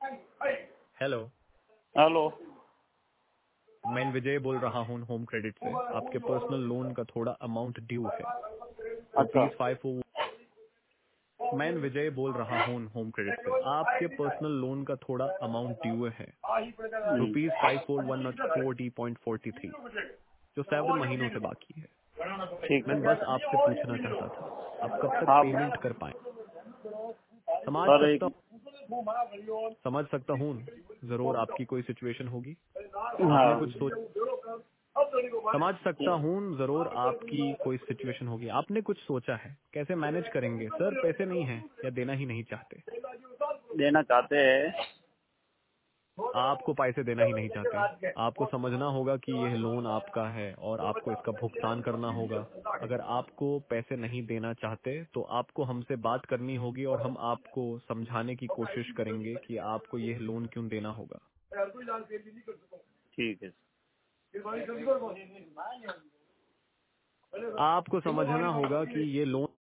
Hello. Hello. मैं विजय बोल रहा हूँ होम क्रेडिट से। आपके पर्सनल लोन का थोड़ा अमाउंट ड्यू है, अच्छा। ₹541। मैं विजय बोल रहा हूँ होम क्रेडिट से। आपके पर्सनल लोन का थोड़ा अमाउंट ड्यू है, ₹541.40.43, जो 7 महीनों से बाकी है। ठीक मैं है। बस आपसे पूछना चाहता था, आप कब तक आप पेमेंट कर पाए? सर एक समझ सकता हूँ जरूर आपकी कोई सिचुएशन होगी। आपने हाँ कुछ सोच समझ सकता हूँ जरूर आपकी कोई सिचुएशन होगी। आपने कुछ सोचा है कैसे मैनेज करेंगे? सर पैसे नहीं है या देना ही नहीं चाहते? देना चाहते हैं। आपको पैसे देना ही नहीं चाहते। आपको समझना होगा कि यह लोन आपका है और आपको इसका भुगतान करना होगा। अगर आपको पैसे नहीं देना चाहते तो आपको हमसे बात करनी होगी और हम आपको समझाने की कोशिश करेंगे कि आपको यह लोन क्यों देना होगा। ठीक है। आपको समझना होगा कि ये लोन